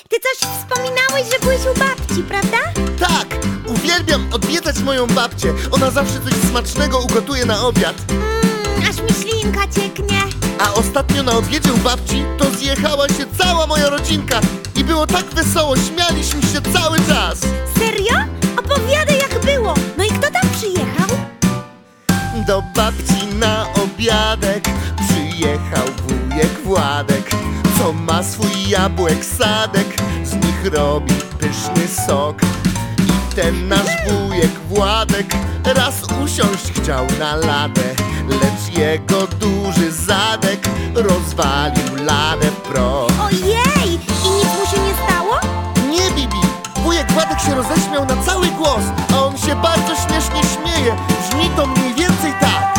ty coś wspominałeś, że byłeś u babci, prawda? Tak, uwielbiam odwiedzać moją babcię. Ona zawsze coś smacznego ugotuje na obiad. Aż mi ślinka cieknie. A ostatnio na obiedzie u babci to zjechała się cała moja rodzinka. I było tak wesoło, śmialiśmy się cały czas. Serio? Opowiadaj, jak było. No i kto tam przyjechał? Do babci na obiadek przyjechał wujek Władek, co ma swój jabłek sadek, z nich robi pyszny sok. I ten nasz wujek Władek raz usiąść chciał na ladę, lecz jego duży zadek rozwalił ladę w proch. Ojej! I nic mu się nie stało? Nie, Bibi! Wujek Władek się roześmiał na cały głos, a on się bardzo śmiesznie śmieje. Brzmi to mniej więcej tak.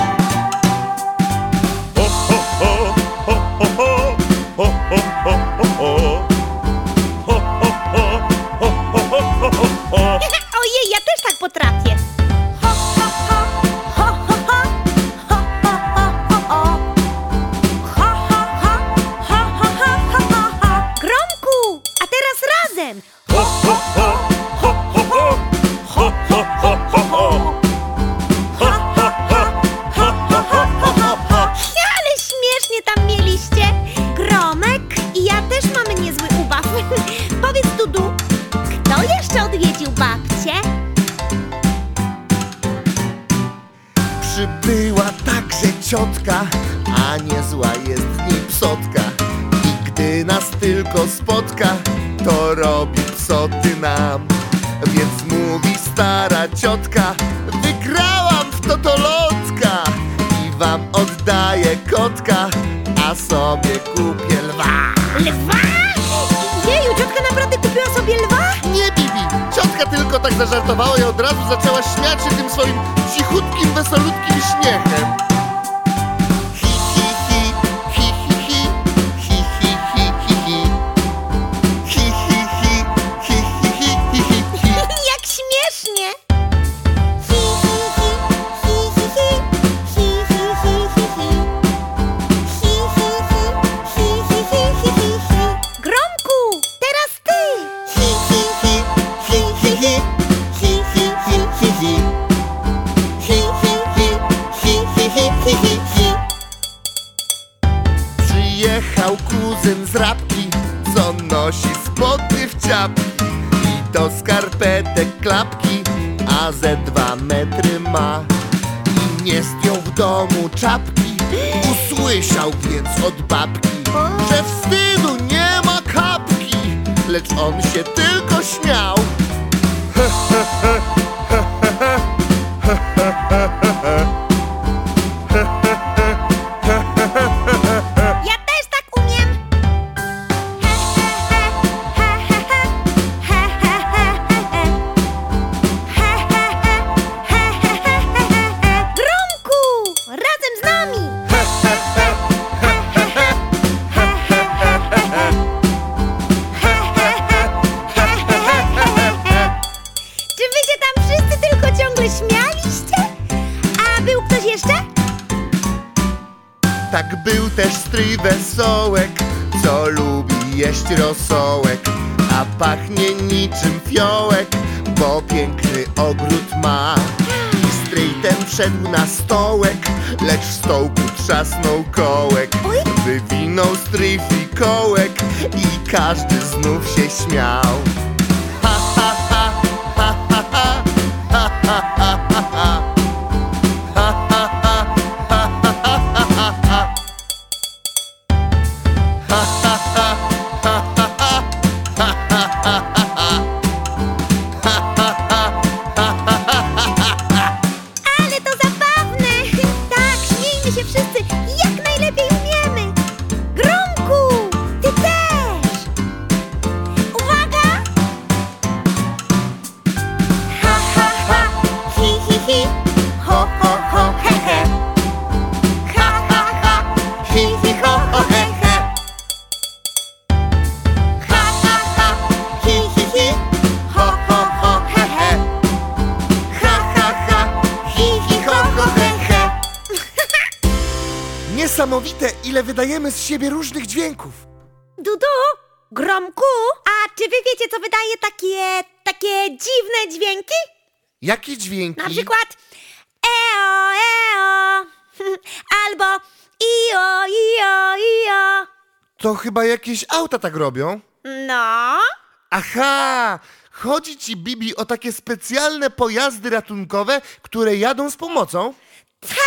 Ojej, ja też tak potrafię. Ho, ho, ho, ho, ho, ho, ho, ho, ho, ho. Ho, ho, ho, ho, ho, ho, ho, ho. Gromku, a teraz razem. Ho, ho, ho, ho, ho, ho. Ho, ho, ho, ho, ho. Ho, ho, ho, ho, ho, ho, ho, ho. Ale śmiesznie tam mieliście. Gromek i ja też mamy niezły ubaw. Powiedz, Dudu, kto jeszcze odwiedził babcię? Przybyła także ciotka, a niezła jest w niej psotka. I gdy nas tylko spotka, to robi psoty nam. Więc mówi stara ciotka: wygrałam w totolotka i wam oddaję kotka, a sobie kupię lwa. Lwa? Jeju, ciotka naprawdę kupiła sobie lwa? Nie, Bibi! Ciotka tylko tak zażartowała i od razu zaczęła śmiać się tym swoim cichutkim, wesolutkim śmiechem. Hi, hi, hi, hi, hi, hi, hi, hi, hi, hi, hi. Hi, hi, hi, hi, hi, hi, hi, hi, hi. Jak śmiesznie! Hi, hi, hi, hi, hi, hi, hi, hi, hi, hi, hi. Hi, hi, hi, hi, hi, hi, hi, hi, hi. Gromku, teraz ty! Hi, hi, hi, hi, hi, hi, hi, hi, hi, hi, hi. Hi, hi, hi, hi, hi, hi, hi, hi, hi. Przyjechał kuzyn z Rabki, co nosi spodnie w ciapki i do skarpetek klapki, a ze 2 metry ma. I nie zdjął w domu czapki, usłyszał więc od babki, że wstydu nie ma kapki, lecz on się tylko śmiał. Ja też tak umiem! He, he, he, he, he, he, he, he, he. He, he, he, he, he, he, he, he. Gromku, razem z nami! Czy wy się tam wszyscy tylko ciągle śmialiście? A był ktoś jeszcze? Tak był też stryj Wesołek, co lubi jeść rosołek, a pachnie niczym fiołek, bo piękny ogród ma. I stryj ten wszedł na stołek, lecz w stołku trzasnął kołek. Oj. Wywinął stryj fikołek i każdy znów się śmiał. Ha, ha, ha, ha, ha, ha, ha, ha, ha, ha, ha. Ha, ha, ha, ha, ha, ha, ha, ha. Ha, ha, ha, ha, ha, ha, ha, ha, ha, ha. Ha, ha, ha, ha, ha, ha, ha. Ale to zabawne! Tak, śmiejmy się wszyscy jak najlepiej umiemy! Gromku, ty też! Uwaga! Ha, ha, ha, hi, hi, hi, ho, ho, ho, he, he. Ha, ha, ha, hi, hi, ho, ho, he, he. Ha, ha, ha, hi, hi, hi, ho, ho, ho, he, he. Ha, ha, ha, hi, hi, ho, ho, he, he. Niesamowite, ile wydajemy z siebie różnych dźwięków. Dudu, Gromku, a czy wy wiecie, co wydaje takie dziwne dźwięki? Jakie dźwięki? Na przykład eo, eo, albo io, io, io. To chyba jakieś auta tak robią. No, Aha! Chodzi ci, Bibi, o takie specjalne pojazdy ratunkowe, które jadą z pomocą?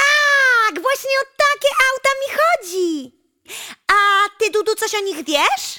tak, właśnie o takie auta mi chodzi. A ty, Dudu, coś o nich wiesz?